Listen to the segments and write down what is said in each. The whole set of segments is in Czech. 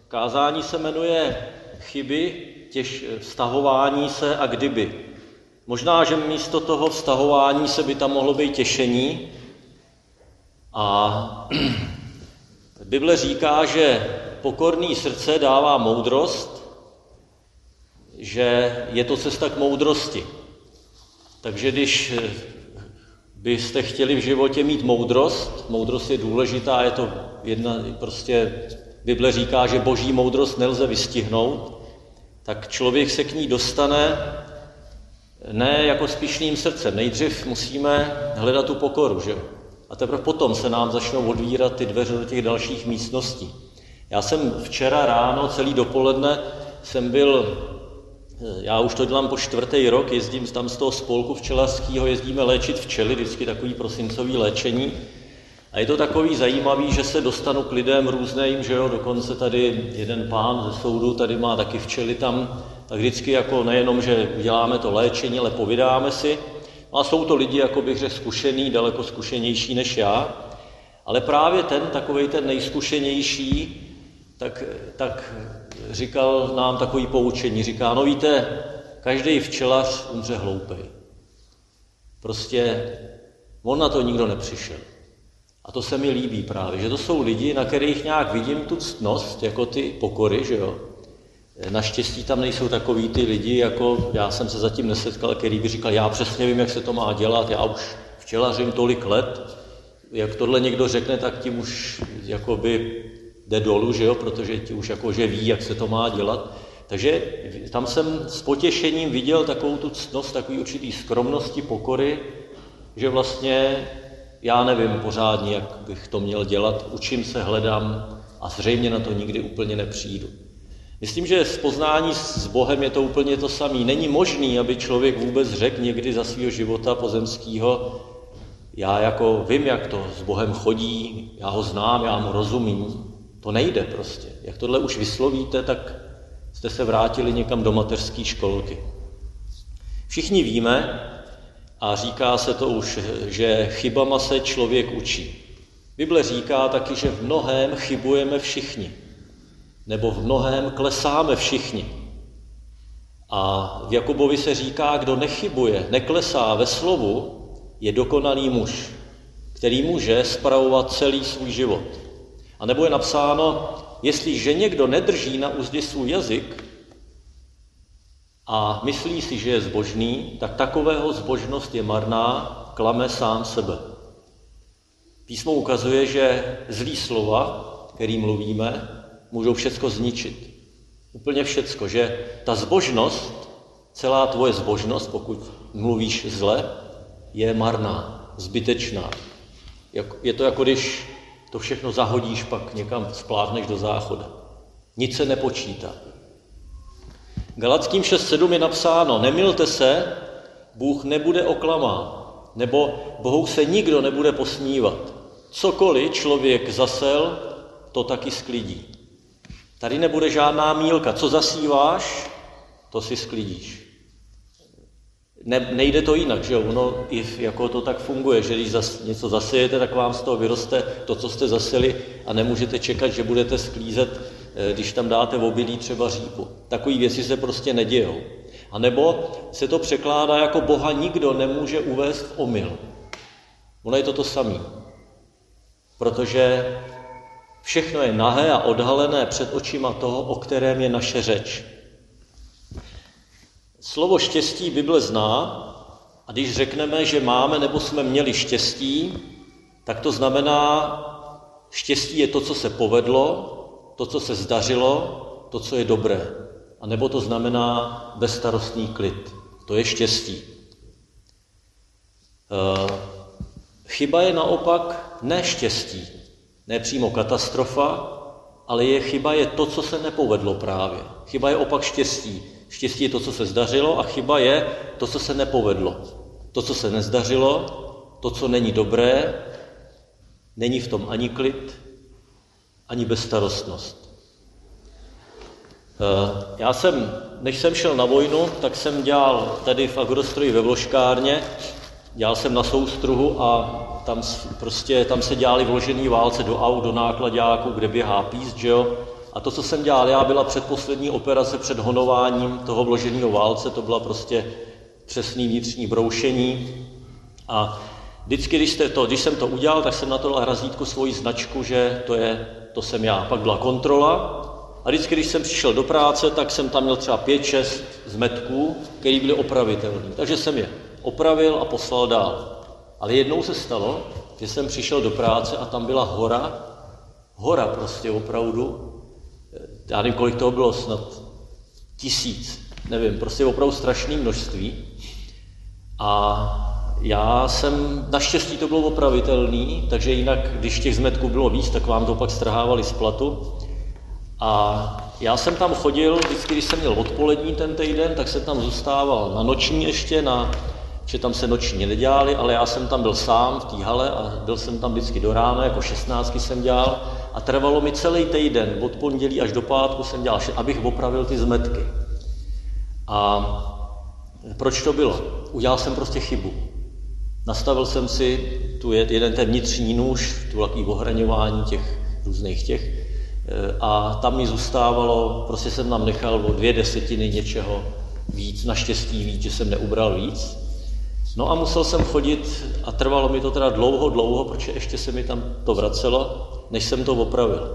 Kázání se jmenuje chyby, vztahování se a kdyby. Možná, že místo toho vztahování se by tam mohlo být těšení. A Bible říká, že pokorný srdce dává moudrost, že je to cesta k moudrosti. Takže když byste chtěli v životě mít moudrost je důležitá, je to Bible říká, že boží moudrost nelze vystihnout, tak člověk se k ní dostane ne jako s pyšným srdcem. Nejdřív musíme hledat tu pokoru, že? A teprve potom se nám začnou otvírat ty dveře do těch dalších místností. Já jsem včera ráno, celý dopoledne já už to dělám po 4. rok, jezdím tam z toho spolku včelařského, jezdíme léčit včely, vždycky takový prosincový léčení. A je to takový zajímavý, že se dostanu k lidem různým, že jo, dokonce tady jeden pán ze soudu, tady má taky včely tam, tak vždycky jako nejenom, že děláme to léčení, ale povídáme si. A jsou to lidi, jako bych řekl, zkušený, daleko zkušenější než já, ale právě takovej ten nejzkušenější, tak říkal nám takový poučení. Říká, no víte, každý včelař umře hloupej. Prostě on na to nikdo nepřišel. A to se mi líbí právě, že to jsou lidi, na kterých nějak vidím tu ctnost, jako ty pokory, že jo. Naštěstí tam nejsou takový ty lidi, jako já jsem se zatím nesetkal, který by říkal, já přesně vím, jak se to má dělat, já už včelařím tolik let, jak tohle někdo řekne, tak tím už jakoby jde dolů, že jo, protože ti už jakože ví, jak se to má dělat. Takže tam jsem s potěšením viděl takovou tu ctnost, takový určitý skromnosti, pokory, že vlastně já nevím pořádně, jak bych to měl dělat, učím se, hledám a zřejmě na to nikdy úplně nepřijdu. Myslím, že poznání s Bohem je to úplně to samé. Není možný, aby člověk vůbec řekl někdy za svého života pozemského, já jako vím, jak to s Bohem chodí, já ho znám, já mu rozumím. To nejde prostě. Jak tohle už vyslovíte, tak jste se vrátili někam do mateřské školky. Všichni víme, a říká se to už, že chybama se člověk učí. Bible říká taky, že v mnohém chybujeme všichni. Nebo v mnohém klesáme všichni. A v Jakubovi se říká, kdo nechybuje, neklesá ve slovu, je dokonalý muž, který může spravovat celý svůj život. A nebo je napsáno, jestliže někdo nedrží na uzdě svůj jazyk a myslí si, že je zbožný, tak takového zbožnost je marná, klame sám sebe. Písmo ukazuje, že zlý slova, který mluvíme, můžou všecko zničit. Úplně všecko, že ta zbožnost, celá tvoje zbožnost, pokud mluvíš zle, je marná, zbytečná. Je to jako když to všechno zahodíš, pak někam spláhneš do záchoda. Nic se nepočítá. Galatským 6.7 je napsáno, nemilte se, Bůh nebude oklamán, nebo Bohu se nikdo nebude posmívat. Cokoliv člověk zasel, to taky sklidí. Tady nebude žádná mýlka. Co zasíváš, to si sklidíš. Nejde to jinak, že jo? Ono jako to tak funguje, že když něco zasejete, tak vám z toho vyroste to, co jste zaseli a nemůžete čekat, že budete sklízet, když tam dáte v obilí třeba řípu. Takové věci se prostě nedějou. A nebo se to překládá jako Boha nikdo nemůže uvést v omyl. Ono je to samé. Protože všechno je nahé a odhalené před očima toho, o kterém je naše řeč. Slovo štěstí Bible zná a když řekneme, že máme nebo jsme měli štěstí, tak to znamená, štěstí je to, co se povedlo, to, co se zdařilo, to, co je dobré. A nebo to znamená bezstarostný klid. To je štěstí. Chyba je naopak neštěstí. Ne přímo katastrofa, ale chyba je to, co se nepovedlo právě. Chyba je opak štěstí. Štěstí je to, co se zdařilo, a chyba je to, co se nepovedlo. To, co se nezdařilo, to, co není dobré, není v tom ani klid, ani bezstarostnost. Já než jsem šel na vojnu, tak jsem dělal tady v agrostroji ve vložkárně, dělal jsem na soustruhu a tam se dělaly vložené válce do aut, do nákladáků, kde běhá píst, že jo? A to, co jsem dělal já, byla předposlední operace před honováním toho vloženého válce, to byla prostě přesný vnitřní broušení. A vždycky, když jsem to udělal, tak jsem na to dal razítko svoji značku, že to jsem já. Pak byla kontrola a vždycky, když jsem přišel do práce, tak jsem tam měl třeba 5-6 zmetků, které byly opravitelné. Takže jsem je opravil a poslal dál. Ale jednou se stalo, že jsem přišel do práce a tam byla hora prostě opravdu, já nevím, kolik toho bylo, snad 1000, nevím, prostě opravdu strašné množství. A já jsem, naštěstí to bylo opravitelný, takže jinak, když těch zmetků bylo víc, tak vám to pak strhávali z platu. A já jsem tam chodil, vždycky, když jsem měl odpolední ten týden, tak jsem tam zůstával na noční ještě, že tam se noční nedělali, ale já jsem tam byl sám v té hale a byl jsem tam vždycky do rána, jako 16 jsem dělal a trvalo mi celý týden, od pondělí až do pátku jsem dělal, abych opravil ty zmetky. A proč to bylo? Udělal jsem prostě chybu. Nastavil jsem si jeden ten vnitřní nůž, tu takový ohraňování těch různých těch a tam mi zůstávalo, prostě jsem tam nechal o 2/10 něčeho víc, naštěstí víc, že jsem neubral víc. No a musel jsem chodit a trvalo mi to teda dlouho, protože ještě se mi tam to vracelo, než jsem to opravil.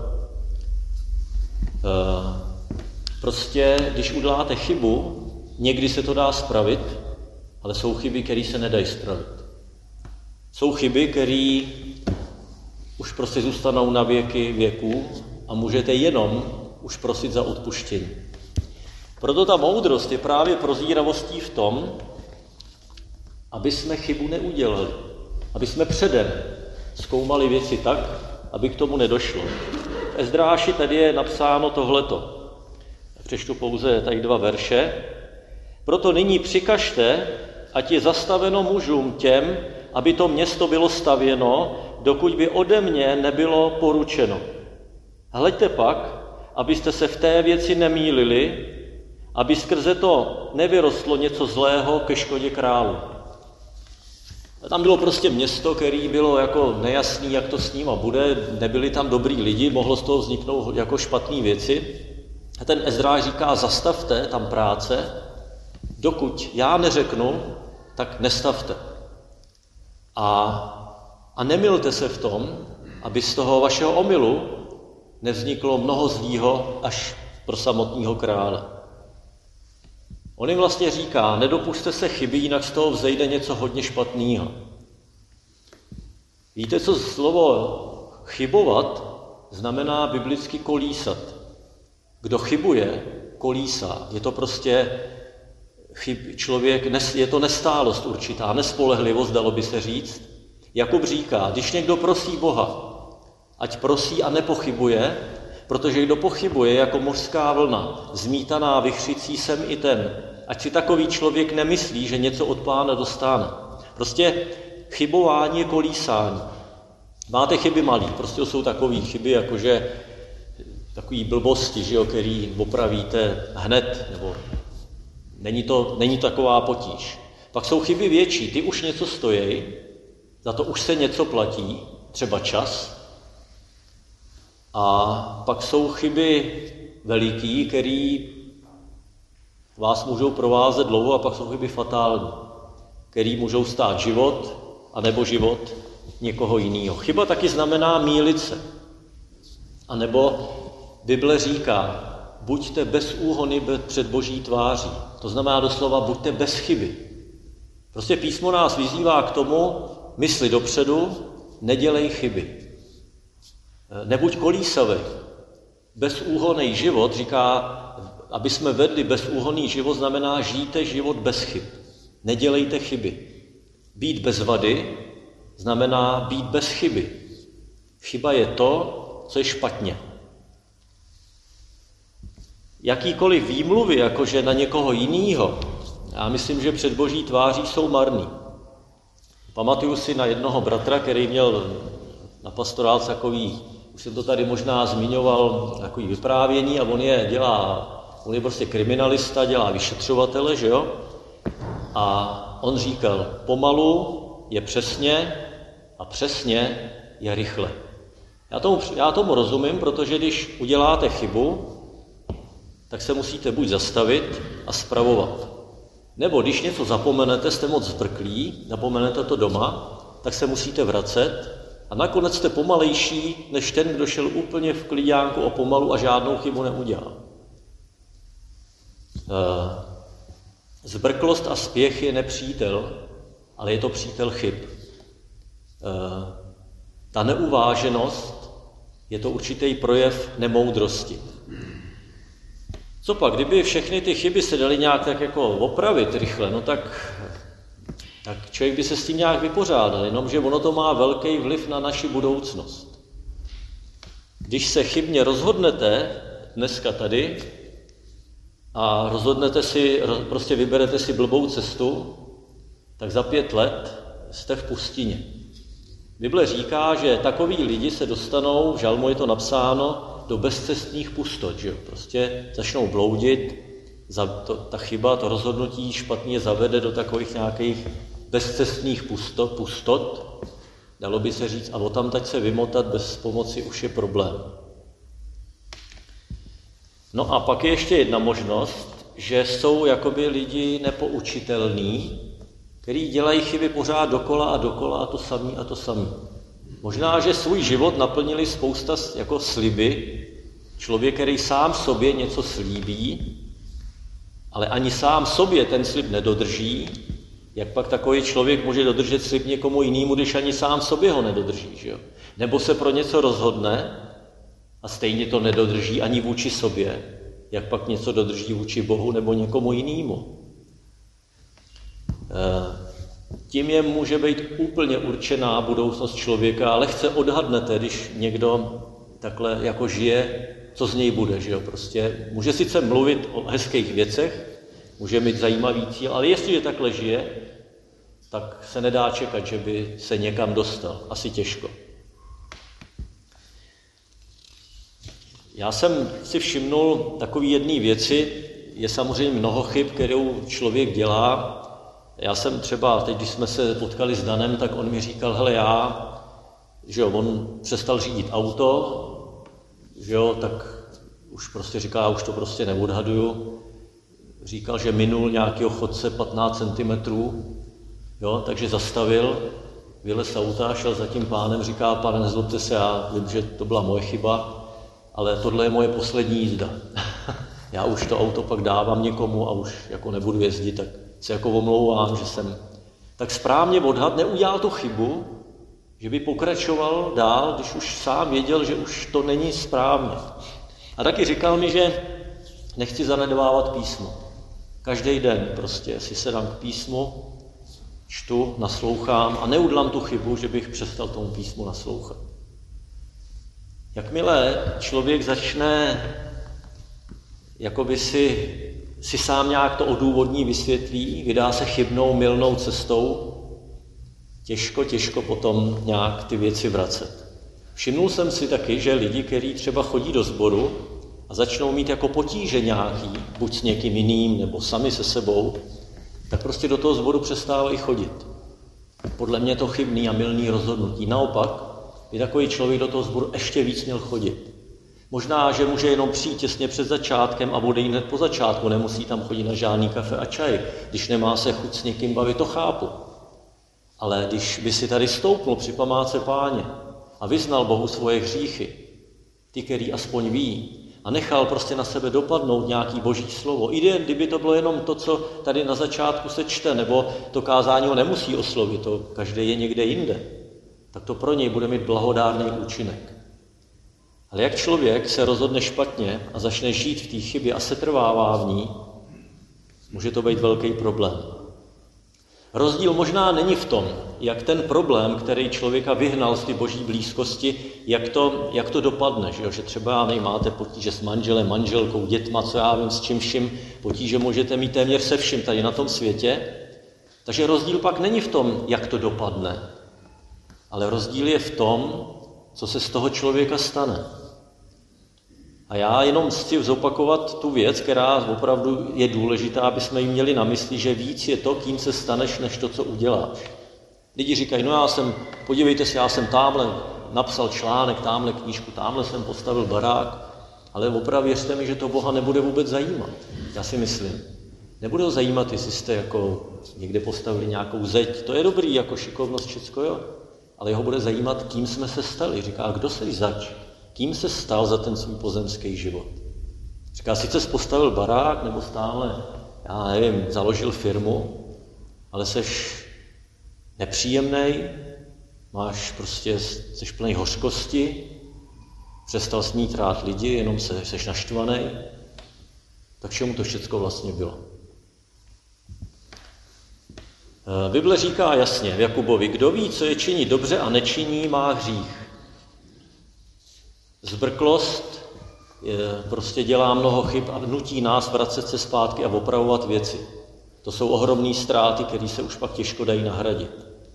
Prostě, když uděláte chybu, někdy se to dá spravit, ale jsou chyby, které se nedají spravit. Jsou chyby, které už prostě zůstanou na věky věků a můžete jenom už prosit za odpuštění. Proto ta moudrost je právě prozíravostí v tom, aby jsme chybu neudělali, aby jsme předem zkoumali věci tak, aby k tomu nedošlo. V Ezdráši tady je napsáno tohleto. Přečtu pouze tady 2 verše. Proto nyní přikažte, ať je zastaveno mužům těm, aby to město bylo stavěno, dokud by ode mě nebylo poručeno. Hleďte pak, abyste se v té věci nemýlili, aby skrze to nevyrostlo něco zlého ke škodě králu. Tam bylo prostě město, které bylo jako nejasný, jak to s nima bude, nebyli tam dobrý lidi, mohlo z toho vzniknout jako špatné věci. A ten Ezdráš říká, zastavte tam práce, dokud já neřeknu, tak nestavte. A nemylte se v tom, aby z toho vašeho omylu nevzniklo mnoho zlýho až pro samotného krále. On jim vlastně říká, nedopuste se chyby, jinak z toho vzejde něco hodně špatného. Víte, co slovo chybovat znamená biblicky kolísat. Kdo chybuje, kolísá. Je to prostě člověk, je to nestálost určitá, nespolehlivost, dalo by se říct. Jakub říká, když někdo prosí Boha, ať prosí a nepochybuje, protože kdo pochybuje jako mořská vlna, zmítaná vychřicí sem i ten, ať si takový člověk nemyslí, že něco od Pána dostane. Prostě chybování je kolísání. Máte chyby malý, prostě jsou takové chyby, jakože takový blbosti, že jo, který opravíte hned, nebo není taková potíž. Pak jsou chyby větší, ty už něco stojí, za to už se něco platí, třeba čas. A pak jsou chyby veliký, které vás můžou provázet dlouho, a pak jsou chyby fatální, které můžou stát život, anebo život někoho jiného. Chyba taky znamená mýlit se. A nebo Bible říká, buďte bez úhony před Boží tváří. To znamená doslova, buďte bez chyby. Prostě písmo nás vyzývá k tomu, mysli dopředu, nedělej chyby. Nebuď kolísavý. Bezúhonný život, říká, aby jsme vedli bezúhonný život, znamená žijte život bez chyb. Nedělejte chyby. Být bez vady znamená být bez chyby. Chyba je to, co je špatně. Jakýkoliv výmluvy, jakože na někoho jinýho, já myslím, že před Boží tváří jsou marný. Pamatuju si na jednoho bratra, který měl na pastorálce takový, už jsem to tady možná zmiňoval, takový vyprávění, a on je prostě kriminalista, dělá vyšetřovatele, že jo? A on říkal, pomalu je přesně a přesně je rychle. Já tomu rozumím, protože když uděláte chybu, tak se musíte buď zastavit a spravovat. Nebo když něco zapomenete, jste moc zbrklí, zapomenete to doma, tak se musíte vracet a nakonec jste pomalejší, než ten, kdo šel úplně v klidňánku a pomalu a žádnou chybu neudělal. Zbrklost a spěch je nepřítel, ale je to přítel chyb. Ta neuváženost je to určitý projev nemoudrosti. Co pak, kdyby všechny ty chyby se daly nějak tak jako opravit rychle, no tak člověk by se s tím nějak vypořádal, jenomže ono to má velký vliv na naši budoucnost. Když se chybně rozhodnete dneska tady a rozhodnete si, prostě vyberete si blbou cestu, tak za 5 let jste v pustině. Bible říká, že takoví lidi se dostanou, v žalmu je to napsáno, do bezcestných pustot, že jo? Prostě začnou bloudit, ta chyba, to rozhodnutí špatně zavede do takových nějakých bezcestných pustot, dalo by se říct, a odtamtud se vymotat bez pomoci už je problém. No a pak je ještě jedna možnost, že jsou jakoby lidi nepoučitelní, který dělají chyby pořád dokola a to samý. Možná, že svůj život naplnili spousta jako sliby, člověk, který sám sobě něco slíbí, ale ani sám sobě ten slib nedodrží, jak pak takový člověk může dodržet slib někomu jinému, když ani sám sobě ho nedodrží, že jo? Nebo se pro něco rozhodne a stejně to nedodrží ani vůči sobě, jak pak něco dodrží vůči Bohu nebo někomu jinému. Tím je může být úplně určená budoucnost člověka, ale lehce odhadnete, když někdo takhle jako žije, co z něj bude, že jo? Prostě může sice mluvit o hezkých věcech, může mít zajímavý cíl, ale jestliže takhle žije, tak se nedá čekat, že by se někam dostal. Asi těžko. Já jsem si všimnul takové jedné věci, je samozřejmě mnoho chyb, kterou člověk dělá. Já jsem třeba, teď když jsme se potkali s Danem, tak on mi říkal, hele že jo, on přestal řídit auto, že jo, tak už prostě říká, já už to prostě neodhaduju. Říkal, že minul nějakého chodce 15 cm, jo, takže zastavil, vylez z auta, šel za tím pánem, říká, pane, nezlobte se, já vím, že to byla moje chyba, ale tohle je moje poslední jízda. Já už to auto pak dávám někomu a už jako nebudu jezdit, tak se jako omlouvám, že jsem tak správně odhad, neudělal tu chybu, že by pokračoval dál, když už sám věděl, že už to není správně. A taky říkal mi, že nechci zanedbávat písmo. Každý den prostě si sedám k písmu, čtu, naslouchám a neudělám tu chybu, že bych přestal tomu písmu naslouchat. Jakmile člověk začne jakoby si sám nějak to odůvodní, vysvětlí, vydá se chybnou, mylnou cestou, těžko potom nějak ty věci vracet. Všimnul jsem si taky, že lidi, kteří třeba chodí do sboru a začnou mít jako potíže nějaký, buď s někým jiným, nebo sami se sebou, tak prostě do toho sboru přestávají chodit. Podle mě je to chybný a mylný rozhodnutí. Naopak by takový člověk do toho sboru ještě víc měl chodit. Možná, že může jenom přijít těsně před začátkem a bude hned po začátku, nemusí tam chodit na žádný kafe a čaj. Když nemá se chuť s někým bavit, to chápu. Ale když by si tady stoupnul při památce Páně a vyznal Bohu svoje hříchy, ty, který aspoň ví, a nechal prostě na sebe dopadnout nějaký boží slovo, i kdyby to bylo jenom to, co tady na začátku se čte, nebo to kázání ho nemusí oslovit, to každý je někde jinde, tak to pro něj bude mít blahodárný účinek. Ale jak člověk se rozhodne špatně a začne žít v té chybě a setrvává v ní, může to být velký problém. Rozdíl možná není v tom, jak ten problém, který člověka vyhnal z té boží blízkosti, jak to dopadne, že třeba máte potíže s manželem, manželkou, dětma, co já vím, s čím vším, potíže můžete mít téměř se vším tady na tom světě. Takže rozdíl pak není v tom, jak to dopadne, ale rozdíl je v tom, co se z toho člověka stane. A já jenom chci zopakovat tu věc, která opravdu je důležitá, aby jsme ji měli na mysli, že víc je to, kým se staneš, než to, co uděláš. Lidi říkají, podívejte se, já jsem tamhle napsal článek, tamhle knížku, tamhle jsem postavil barák, ale opravdu věřte mi, že to Boha nebude vůbec zajímat. Já si myslím. Nebude ho zajímat, jestli jste jako někde postavili nějakou zeď. To je dobrý, jako šikovnost, všecko, jo. Ale jeho bude zajímat, kým jsme se stali. Říká, kdo jsi zač? Kým se stal za ten svůj pozemský život? Říká, sice jsi postavil barák, nebo stále, já nevím, založil firmu, ale seš nepříjemnej, seš plný hořkosti, přestal smít rád lidi, jenom seš naštvanej. Tak čemu to všecko vlastně bylo? Bible říká jasně v Jakubovi, kdo ví, co je činí dobře a nečiní, má hřích. Zbrklost prostě dělá mnoho chyb a nutí nás vracet se zpátky a opravovat věci. To jsou ohromné ztráty, které se už pak těžko dají nahradit.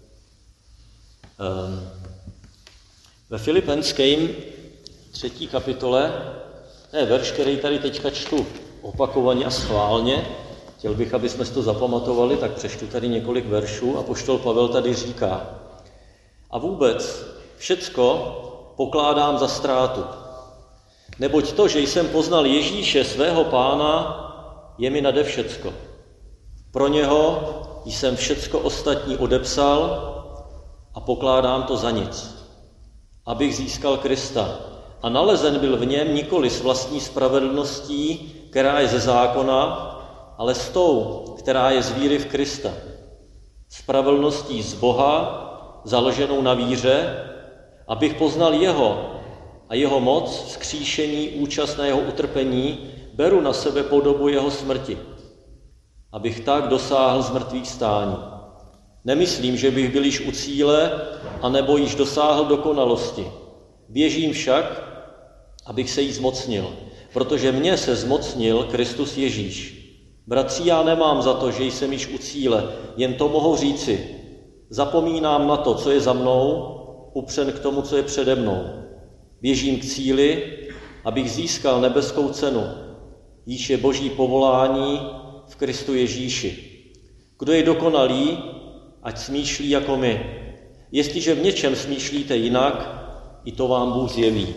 Ve Filipenském 3. kapitole, verš, který tady teďka čtu opakovaně a schválně, chtěl bych, aby jsme si to zapamatovali, tak přečtu tady několik veršů. Apoštol Pavel tady říká: a vůbec všecko pokládám za ztrátu. Neboť to, že jsem poznal Ježíše, svého Pána, je mi nade všecko. Pro něho jsem všecko ostatní odepsal a pokládám to za nic, abych získal Krista. A nalezen byl v něm nikoli s vlastní spravedlností, která je ze zákona, ale s tou, která je z víry v Krista. Spravedlností z Boha, založenou na víře, abych poznal jeho a jeho moc, vzkříšení, účast na jeho utrpení, beru na sebe podobu jeho smrti, abych tak dosáhl zmrtvých stání. Nemyslím, že bych byl již u cíle, anebo již dosáhl dokonalosti. Běžím však, abych se jí zmocnil, protože mně se zmocnil Kristus Ježíš. Bratři, já nemám za to, že jsem již u cíle, jen to mohu říci. Zapomínám na to, co je za mnou, upřen k tomu, co je přede mnou. Běžím k cíli, abych získal nebeskou cenu, jíž je Boží povolání v Kristu Ježíši. Kdo je dokonalý, ať smýšlí jako my. Jestliže v něčem smýšlíte jinak, i to vám Bůh zjeví.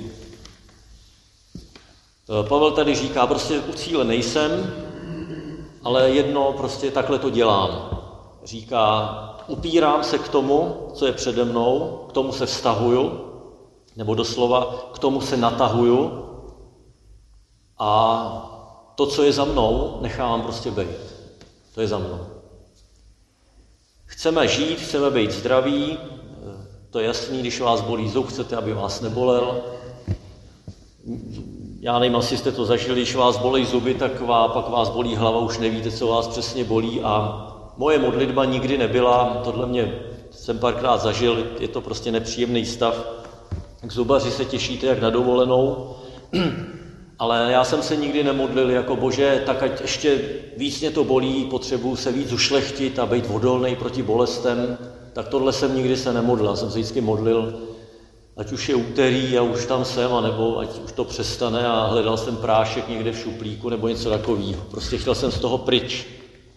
Pavel tady říká, prostě u cíle nejsem, ale jedno, prostě takhle to dělám. Říká, upírám se k tomu, co je přede mnou, k tomu se vztahuju, nebo doslova k tomu se natahuju a to, co je za mnou, nechávám prostě být. To je za mnou. Chceme žít, chceme být zdraví, to je jasný, když vás bolí zub, chcete, aby vás nebolel. Já nevím, asi jste to zažili, když vás bolí zuby, tak pak vás bolí hlava, už nevíte, co vás přesně bolí. A moje modlitba nikdy nebyla, tohle mě jsem párkrát zažil, je to prostě nepříjemný stav. K zubaři se těšíte jak na dovolenou, ale já jsem se nikdy nemodlil jako Bože, tak ať ještě víc mě to bolí, potřebuji se víc ušlechtit a být odolný proti bolestem, tak tohle jsem nikdy se nemodlil. Já jsem se vždycky modlil, ať už je úterý a už tam jsem, anebo ať už to přestane a hledal jsem prášek někde v šuplíku nebo něco takového. Prostě chtěl jsem z toho pryč.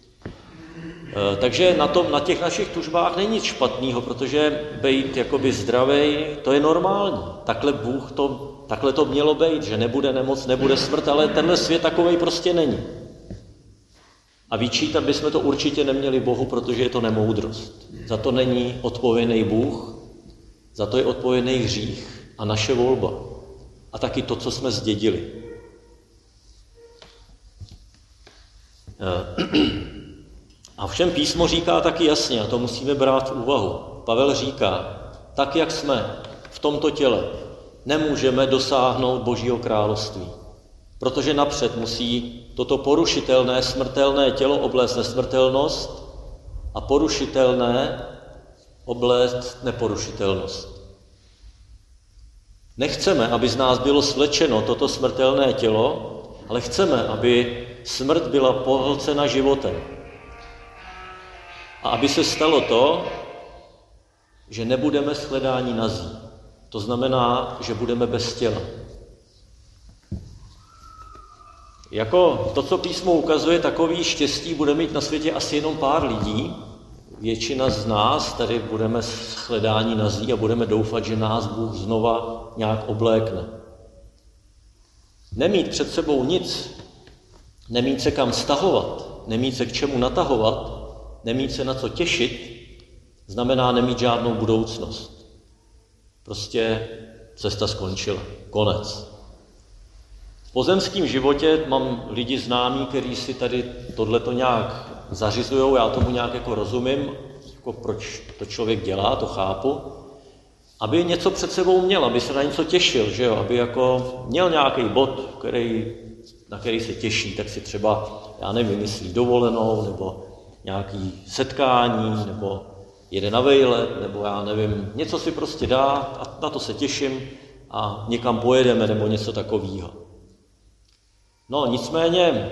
Takže na těch našich tužbách není nic špatného, protože být jakoby zdravej, to je normální. Takhle to mělo být, že nebude nemoc, nebude smrt, ale tenhle svět takovej prostě není. A vyčítat bychom to určitě neměli Bohu, protože je to nemoudrost. Za to není odpovědný Bůh, za to je odpovědný hřích a naše volba. A taky to, co jsme zdědili. A všem písmo říká taky jasně, a to musíme brát v úvahu. Pavel říká, tak jak jsme v tomto těle, nemůžeme dosáhnout Božího království. Protože napřed musí toto porušitelné, smrtelné tělo oblést nesmrtelnost a porušitelné oblést neporušitelnost. Nechceme, aby z nás bylo svlečeno toto smrtelné tělo, ale chceme, aby smrt byla pohlcena životem. A aby se stalo to, že nebudeme shledáni nazí. To znamená, že budeme bez těla. Jako to, co písmo ukazuje, takový štěstí bude mít na světě asi jenom pár lidí. většina z nás tady budeme shledání nazí a budeme doufat, že nás Bůh znova nějak oblékne. Nemít před sebou nic, nemít se kam stahovat, nemít se k čemu natahovat, nemít se na co těšit, znamená nemít žádnou budoucnost. Prostě cesta skončila. Konec. V pozemském životě mám lidi známí, kteří si tady tohleto nějak zařizujou, já tomu nějak jako rozumím, jako proč to člověk dělá, to chápu, aby něco před sebou měl, aby se na něco těšil, že jo? Aby jako měl nějaký bod, na který se těší, tak si třeba, já nevím, vymyslí dovolenou, nebo nějaký setkání, nebo jede na vejlet, nebo já nevím, něco si prostě dá a na to se těším a někam pojedeme, nebo něco takového. No nicméně,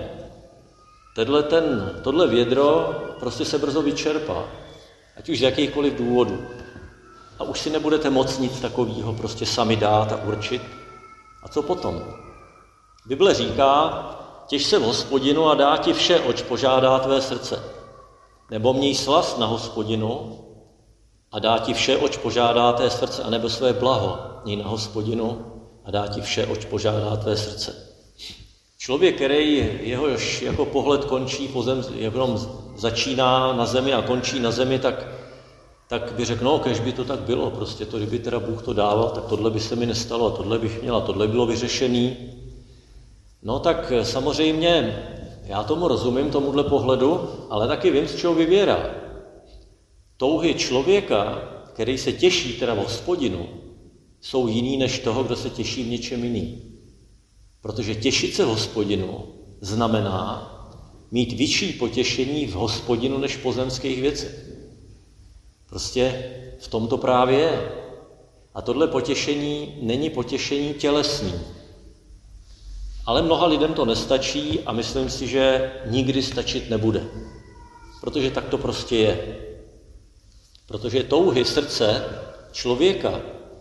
tohle vědro prostě se brzo vyčerpá, ať už z jakýchkoliv důvodů. A už si nebudete moct nic takového prostě sami dát a určit. A co potom? Bible říká, těš se v Hospodinu a dá ti vše, oč požádá tvé srdce. Nebo měj slast na Hospodinu a dá ti vše, oč požádá tvé srdce, anebo své blaho měj na Hospodinu a dá ti vše, oč požádá tvé srdce. Člověk, který jehož jako pohled končí po zemi, jenom začíná na zemi a končí na zemi, tak by řekl, no, kež by to tak bylo, prostě to, kdyby teda Bůh to dával, tak tohle by se mi nestalo, a tohle bych měla, tohle bylo vyřešený. No tak samozřejmě, já tomu rozumím, tomuhle pohledu, ale taky vím, z čeho vyvěrá. Touhy člověka, který se těší teda v Hospodinu, jsou jiný než toho, kdo se těší v něčem jiným. Protože těšit se v Hospodinu znamená mít vyšší potěšení v Hospodinu než v pozemských věcech. Prostě v tom to právě je. A tohle potěšení není potěšení tělesný. Ale mnoha lidem to nestačí a myslím si, že nikdy stačit nebude. Protože tak to prostě je. Protože touhy srdce člověka,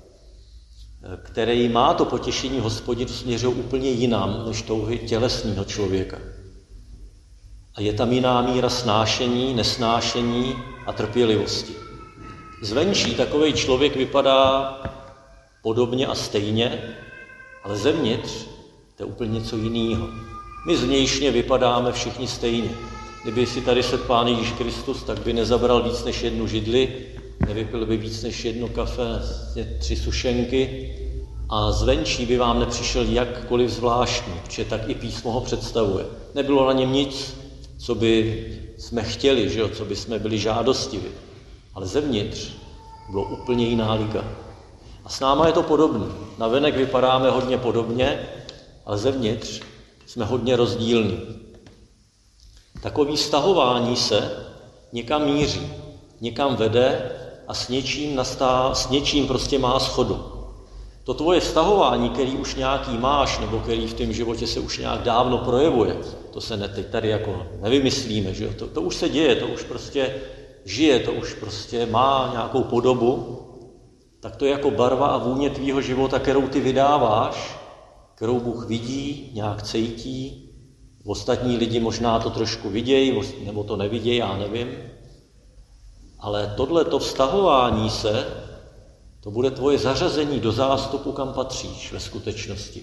který má to potěšení Hospodinu, směřují úplně jinam než touhy tělesného člověka. A je tam jiná míra snášení, nesnášení a trpělivosti. Zvenčí takovej člověk vypadá podobně a stejně, ale zevnitř to je úplně něco jiného. My zvnějšně vypadáme všichni stejně. Kdyby si tady sedl Pán Ježíš Kristus, tak by nezabral víc než jednu židli, nevypil by víc než jedno kafe, 3 sušenky a zvenčí by vám nepřišel jakkoliv zvláštní, protože tak i písmo ho představuje. Nebylo na něm nic, co by jsme chtěli, že jo? Co by jsme byli žádostiví. Ale zevnitř bylo úplně jiná liga. A s náma je to podobné. Navenek vypadáme hodně podobně, ale zevnitř jsme hodně rozdílní. Takové stahování se někam míří, někam vede a s něčím prostě má shodu. To tvoje stahování, který už nějaký máš, nebo který v tom životě se už nějak dávno projevuje, to se teď tady jako nevymyslíme, že jo? To už se děje, to už prostě žije, to už prostě má nějakou podobu, tak to je jako barva a vůně tvýho života, kterou ty vydáváš, kterou Bůh vidí, nějak cítí. Ostatní lidi možná to trošku vidějí, nebo to nevidějí, já nevím. Ale tohleto vztahování se, to bude tvoje zařazení do zástupu, kam patříš ve skutečnosti.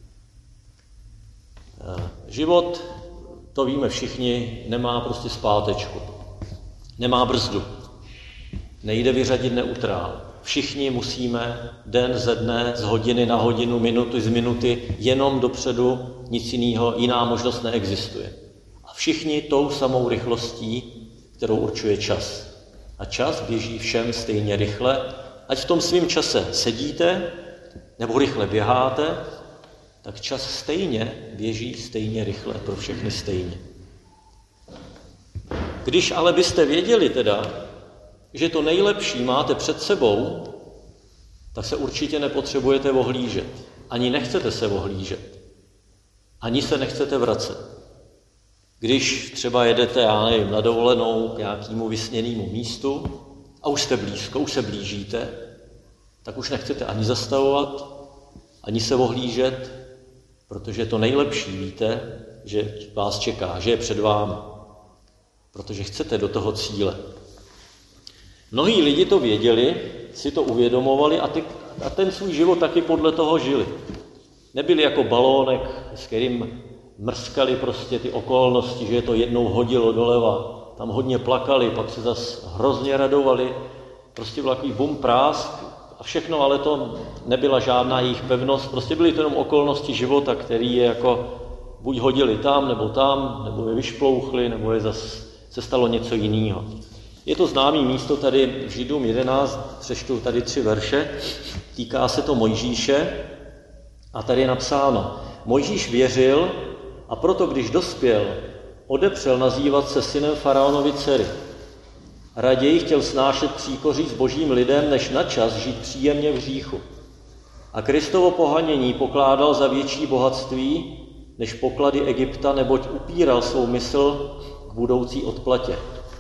Život, to víme všichni, nemá prostě zpátečku. Nemá brzdu. Nejde vyřadit neutrál. Všichni musíme den ze dne, z hodiny na hodinu, minuty z minuty, jenom dopředu, nic jiného, jiná možnost neexistuje. A všichni tou samou rychlostí, kterou určuje čas. A čas běží všem stejně rychle, ať v tom svém čase sedíte, nebo rychle běháte, tak čas stejně běží stejně rychle, pro všechny stejně. Když ale byste věděli teda, že to nejlepší máte před sebou, tak se určitě nepotřebujete ohlížet. Ani nechcete se ohlížet. Ani se nechcete vracet. Když třeba jedete, já nevím, na dovolenou k nějakému vysněnému místu a už jste blízko, už se blížíte, tak už nechcete ani zastavovat, ani se ohlížet, protože to nejlepší víte, že vás čeká, že je před vámi. Protože chcete do toho cíle. Mnohí lidi to věděli, si to uvědomovali a ten svůj život taky podle toho žili. Nebyli jako balónek, s kterým mrskali prostě ty okolnosti, že je to jednou hodilo doleva. Tam hodně plakali, pak se zas hrozně radovali. Prostě byl takový bum, prásk a všechno, ale to nebyla žádná jejich pevnost. Prostě byly to jenom okolnosti života, který je jako buď hodili tam, nebo je vyšplouchli, nebo je zas se stalo něco jiného. Je to známý místo tady v Židům 11, přečtu tady 3 verše, týká se to Mojžíše a tady je napsáno: Mojžíš věřil a proto, když dospěl, odepřel nazývat se synem faraonovy dcery. Raději chtěl snášet příkoří s božím lidem, než na čas žít příjemně v hříchu. A Kristovo pohanění pokládal za větší bohatství, než poklady Egypta, neboť upíral svou mysl k budoucí odplatě.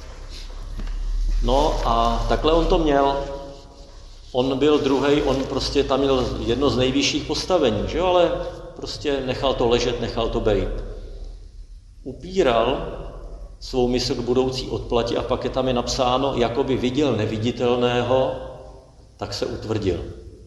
No a takhle on to měl. On byl druhej, on prostě tam měl jedno z nejvyšších postavení, že jo? Ale prostě nechal to ležet, nechal to bejt. Upíral svou mysl k budoucí odplatě a pak je tam napsáno, jakoby viděl neviditelného, tak se utvrdil.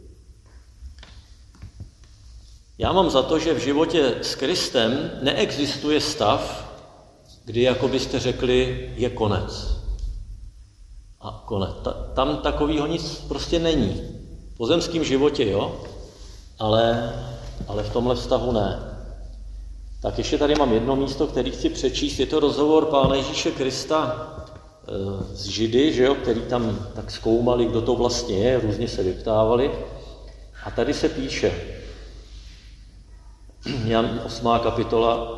Já mám za to, že v životě s Kristem neexistuje stav, kdy jako byste řekli, je konec. A konec. Tam takovýho nic prostě není. V pozemském životě jo, ale v tomhle vztahu ne. Tak ještě tady mám jedno místo, který chci přečíst. Je to rozhovor Pána Ježíše Krista s Židy, že jo, který tam tak zkoumali, kdo to vlastně je, různě se vyptávali. A tady se píše, Jan 8. kapitola,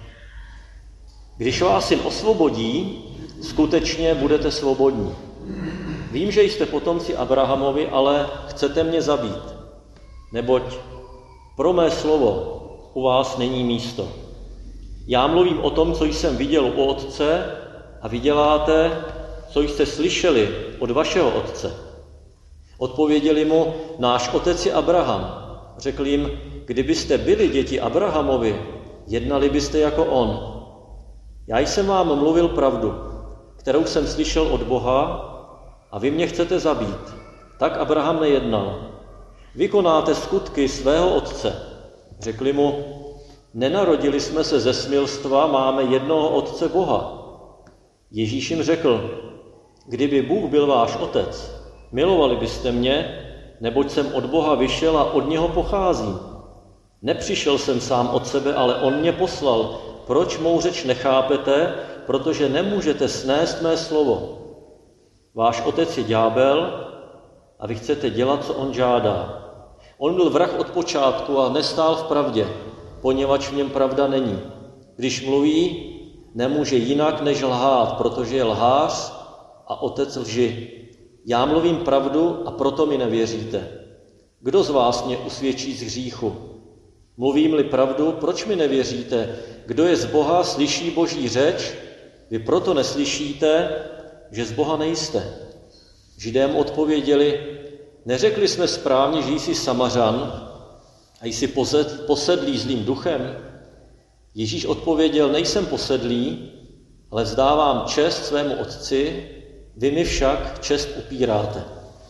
když vás Syn osvobodí, skutečně budete svobodní. Vím, že jste potomci Abrahamovi, ale chcete mě zabít, neboť pro mé slovo u vás není místo. Já mluvím o tom, co jsem viděl u otce a vy děláte, co jste slyšeli od vašeho otce. Odpověděli mu, náš otec je Abraham. Řekl jim, kdybyste byli děti Abrahamovi, jednali byste jako on. Já jsem vám mluvil pravdu, kterou jsem slyšel od Boha, a vy mě chcete zabít. Tak Abraham nejednal. Vykonáte skutky svého otce. Řekli mu, nenarodili jsme se ze smilstva, máme jednoho otce Boha. Ježíš jim řekl, kdyby Bůh byl váš otec, milovali byste mě, neboť jsem od Boha vyšel a od něho pocházím. Nepřišel jsem sám od sebe, ale on mě poslal. Proč mou řeč nechápete? Protože nemůžete snést mé slovo. Váš otec je ďábel a vy chcete dělat, co on žádá. On byl vrah od počátku a nestál v pravdě, poněvadž v něm pravda není. Když mluví, nemůže jinak než lhát, protože je lhář a otec lži. Já mluvím pravdu a proto mi nevěříte. Kdo z vás mě usvědčí z hříchu? Mluvím-li pravdu, proč mi nevěříte? Kdo je z Boha, slyší Boží řeč, vy proto neslyšíte, že z Boha nejste. Židé odpověděli, neřekli jsme správně, že jsi Samařan a jsi posedlý zlým duchem? Ježíš odpověděl, nejsem posedlý, ale vzdávám čest svému otci, vy mi však čest upíráte.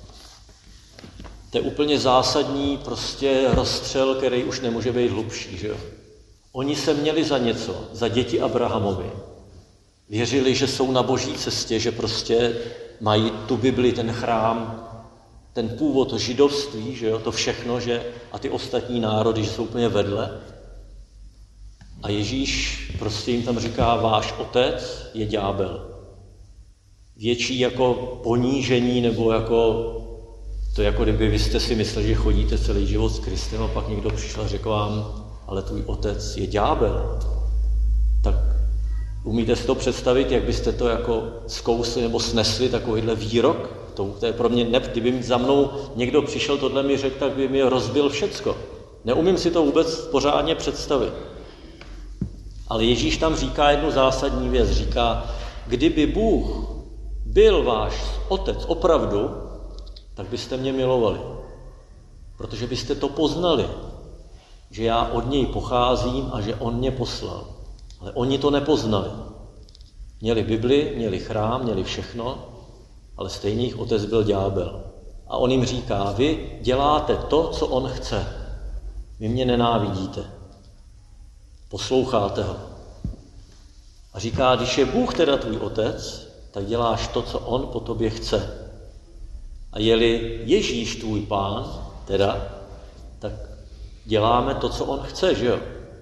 To je úplně zásadní prostě rozstřel, který už nemůže být hlubší, že jo? Oni se měli za něco, za děti Abrahamovi. Věřili, že jsou na boží cestě, že prostě mají tu Bibli, ten chrám, ten původ, to židovství, že jo, to všechno, že a ty ostatní národy, že jsou úplně vedle. A Ježíš prostě jim tam říká, váš otec je ďábel. Větší jako ponížení, nebo jako to jako kdyby vy jste si mysleli, že chodíte celý život s Kristem a pak někdo přišel a řekl vám, ale tvůj otec je ďábel. Tak umíte si to představit, jak byste to jako zkousli nebo snesli takovýhle výrok? To je pro mě, kdyby za mnou někdo přišel, tohle mi řekl, tak by mi rozbil všecko. Neumím si to vůbec pořádně představit. Ale Ježíš tam říká jednu zásadní věc. Říká, kdyby Bůh byl váš otec opravdu, tak byste mě milovali. Protože byste to poznali, že já od něj pocházím a že on mě poslal. Ale oni to nepoznali. Měli Bibli, měli chrám, měli všechno, ale stejně jich otec byl ďábel. A on jim říká, vy děláte to, co on chce. Vy mě nenávidíte. Posloucháte ho. A říká, když je Bůh teda tvůj otec, tak děláš to, co on po tobě chce. A je-li Ježíš tvůj pán, teda, tak děláme to, co on chce, že jo?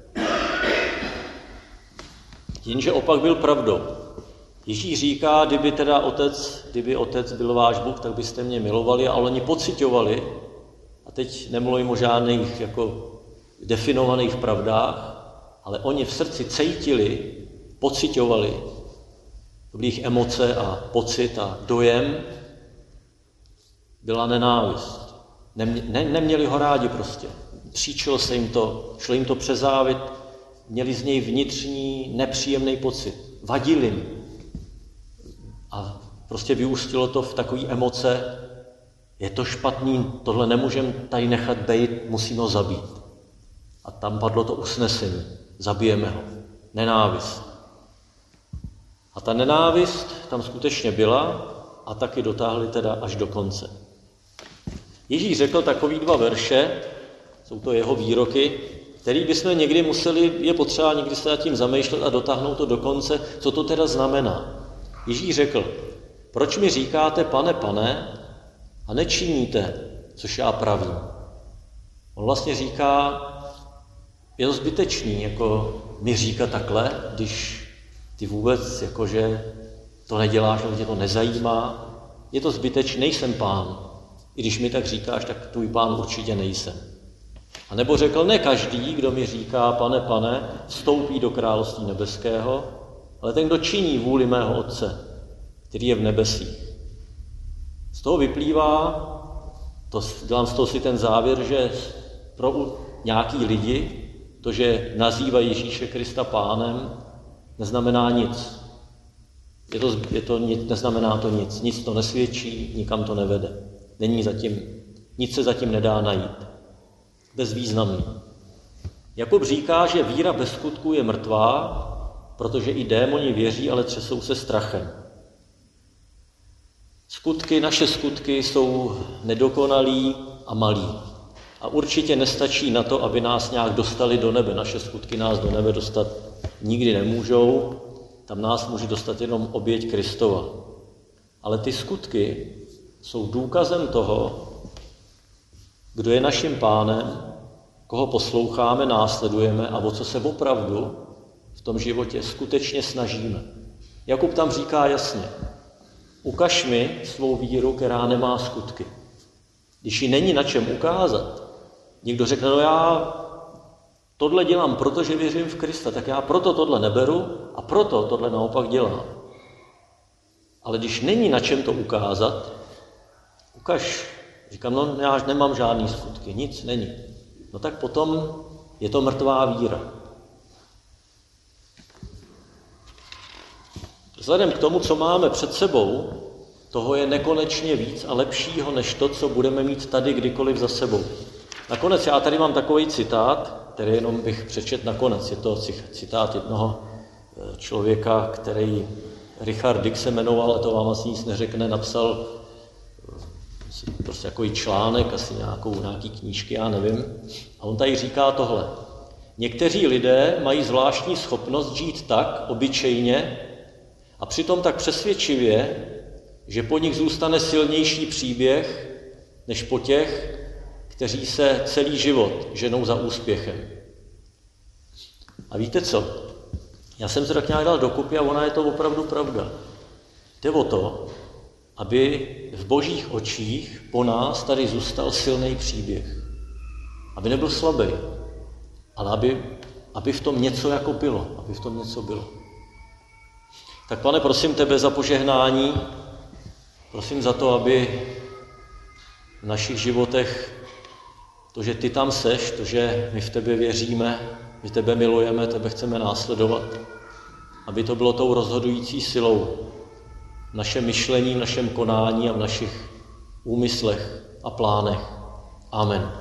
Jenže opak byl pravdou. Ježíš říká, kdyby otec byl váš Bůh, tak byste mě milovali, ale oni pociťovali, a teď nemluvím o žádných jako definovaných pravdách, ale oni v srdci cítili, pociťovali, to byly jejich emoce a pocit a dojem, byla nenávist. Neměli ho rádi prostě. Příčilo se jim to, šlo jim to přezávit, měli z něj vnitřní nepříjemný pocit. Vadili jim. A prostě vyústilo to v takové emoce, je to špatný, tohle nemůžeme tady nechat bejt, musíme ho zabít. A tam padlo to usnesení, zabijeme ho. Nenávist. A ta nenávist tam skutečně byla a taky dotáhli teda až do konce. Ježíš řekl takový 2 verše, jsou to jeho výroky, který bychom někdy museli, je potřeba někdy se nad tím zamýšlet a dotáhnout to do konce, co to teda znamená. Ježíš řekl, proč mi říkáte, pane, pane, a nečiníte, což já pravím. On vlastně říká, je to zbytečný, jako mi říkat takhle, když ty vůbec, jakože to neděláš, nebo tě to nezajímá. Je to zbytečný, nejsem pán. I když mi tak říkáš, tak tvůj pán určitě nejsem. A nebo řekl, ne každý, kdo mi říká, pane, pane, vstoupí do království nebeského, ale ten, kdo činí vůli mého Otce, který je v nebesích. Z toho vyplývá, dělám z toho si ten závěr, že pro nějaký lidi to, že nazývají Ježíše Krista pánem, neznamená nic. Neznamená to nic. Nic to nesvědčí, nikam to nevede. Nic se zatím nedá najít. Bezvýznamný. Jakub říká, že víra bez skutku je mrtvá, protože i démoni věří, ale třesou se strachem. Naše skutky jsou nedokonalý a malý. A určitě nestačí na to, aby nás nějak dostali do nebe. Naše skutky nás do nebe dostat nikdy nemůžou. Tam nás může dostat jenom oběť Kristova. Ale ty skutky jsou důkazem toho, kdo je naším pánem, koho posloucháme, následujeme a o co se opravdu v tom životě skutečně snažíme. Jakub tam říká jasně, ukaž mi svou víru, která nemá skutky. Když ji není na čem ukázat, někdo řekne, no já tohle dělám, protože věřím v Krista, tak já proto tohle neberu a proto tohle naopak dělám. Ale když není na čem to ukázat, ukaž. Říkám, no já nemám žádný skutky, nic není. No tak potom je to mrtvá víra. Vzhledem k tomu, co máme před sebou, toho je nekonečně víc a lepšího, než to, co budeme mít tady kdykoliv za sebou. Nakonec já tady mám takový citát, který jenom bych přečet nakonec. Je to citát jednoho člověka, který Richard Dick se jmenoval, ale to vám asi nic neřekne, napsal prostě takový článek, asi nějaký knížky, já nevím. A on tady říká tohle. Někteří lidé mají zvláštní schopnost žít tak obyčejně a přitom tak přesvědčivě, že po nich zůstane silnější příběh, než po těch, kteří se celý život ženou za úspěchem. A víte co? Já jsem se tak nějak dal dokupy a ona je to opravdu pravda. Jde o to, aby v božích očích po nás tady zůstal silný příběh. Aby nebyl slabý, ale aby v tom něco jako bylo. Aby v tom něco bylo. Tak Pane, prosím tebe za požehnání, prosím za to, aby v našich životech to, že ty tam seš, to, že my v tebe věříme, my tebe milujeme, tebe chceme následovat, aby to bylo tou rozhodující silou v našem myšlení, v našem konání a v našich úmyslech a plánech. Amen.